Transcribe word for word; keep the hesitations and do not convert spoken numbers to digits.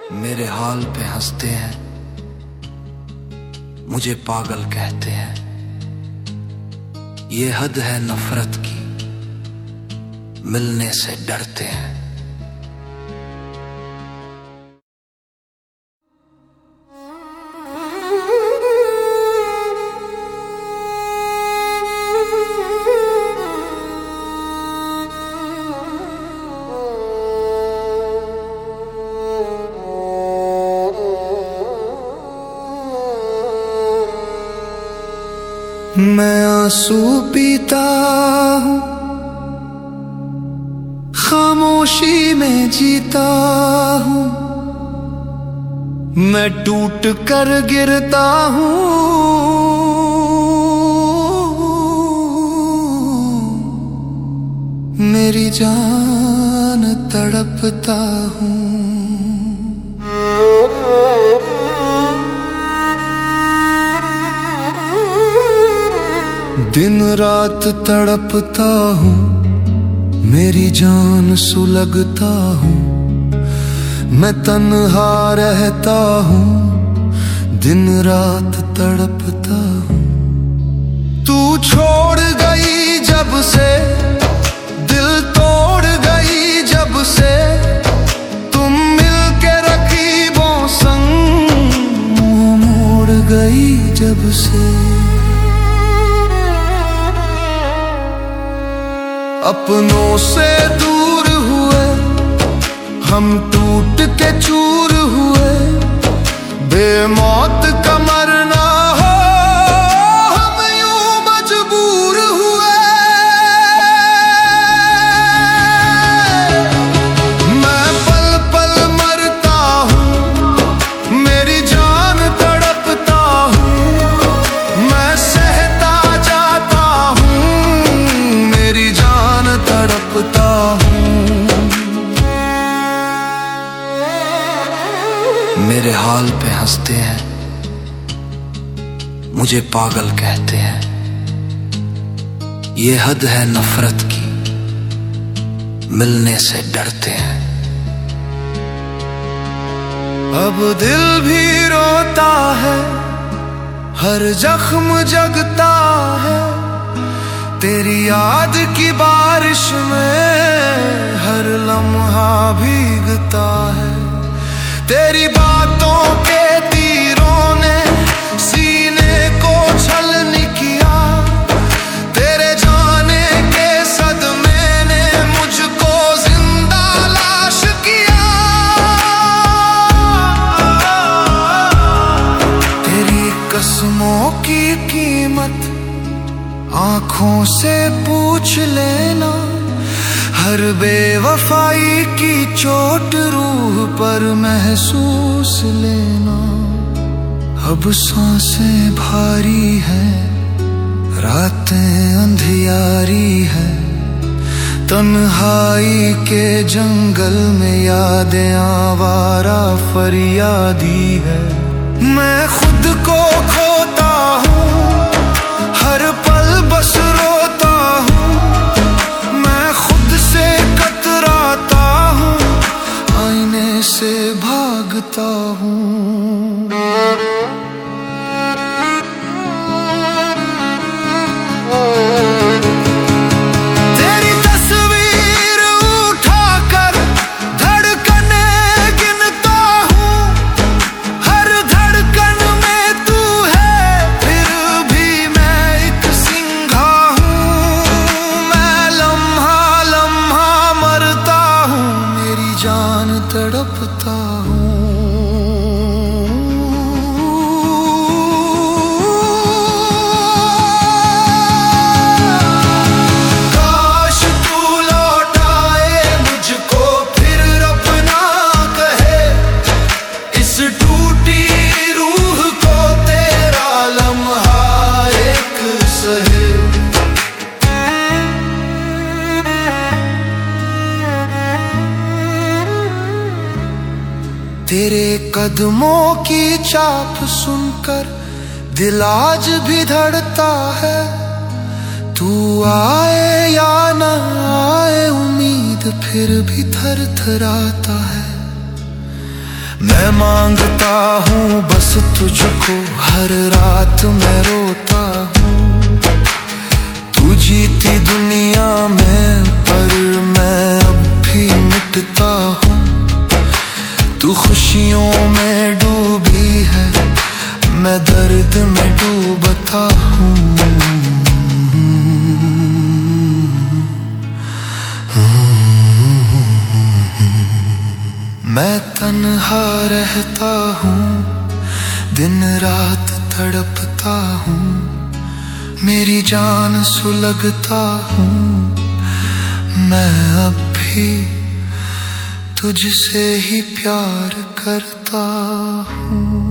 मेरे हाल पे हंसते हैं, मुझे पागल कहते हैं। ये हद है नफरत की, मिलने से डरते हैं। मैं आंसू पीता हूँ, खामोशी में जीता हूँ। मैं टूट कर गिरता हूँ, मेरी जान तड़पता हूँ। दिन रात तड़पता हूँ, मेरी जान सुलगता हूँ। मैं तन्हा रहता हूँ, दिन रात तड़पता हूँ। तू छोड़ गई जब से, दिल तोड़ गई जब से, तुम मिलके रकीबों संग मुँह मोड़ गई जब से। अपनों से दूर हुए हम, टूट के चूर हुए। बेमौत का मरना हो, हम यूं मजबूर हुए। मैं पल पल मरता हूँ, मेरी जान तड़पता हूँ। मैं सहता जाता हूँ, मेरी जान तड़पता हूँ। मेरे हाल पे हंसते हैं, मुझे पागल कहते हैं। ये हद है नफरत की, मिलने से डरते हैं। अब दिल भी रोता है, हर जख्म जगता है। तेरी याद की बारिश में हर लम्हा भीगता है। तेरी बातों के तीरों ने सीने को छलनी किया। तेरे जाने के सदमे ने मुझको जिंदा लाश किया। तेरी कसमों की कीमत आंखों से पूछ लेना। हर बेवफाई की चोट रूह पर महसूस लेना। अब सांसें भारी हैं, रातें अंधियारी है। तन्हाई के जंगल में यादें आवारा फरियादी है। मैं खुद को खोता हूँ, हर पल बस रोता हूँ। मैं खुद से कतराता हूँ, आईने से भागता हूँ। तेरी तस्वीर उठाकर धड़कने गिनता हूँ। हर धड़कन में तू है, फिर भी मैं एक सिंघा हूँ। मैं लम्हा लम्हा मरता हूँ, मेरी जान तड़पता हूँ। काश तू लौट आए मुझको, फिर अपना कहे। इस टूटी रूह को तेरा लम्हा एक सहे। तेरे कदमों की चाप सुनकर दिल आज भी धड़ता है। तू आए या न आए, उम्मीद फिर भी थर थराता है। मैं मांगता हूँ बस तुझको, हर रात मैं रोता हूँ। तू जीती दुनिया में पर मैं अब भी मिटता हूँ। तू खुशियों में डूबी है, मैं दर्द में डूबता हूँ। मैं तन्हा रहता हूँ, दिन रात तड़पता हूँ। मेरी जान सुलगता हूँ, मैं अब भी तुझसे ही प्यार करता हूँ।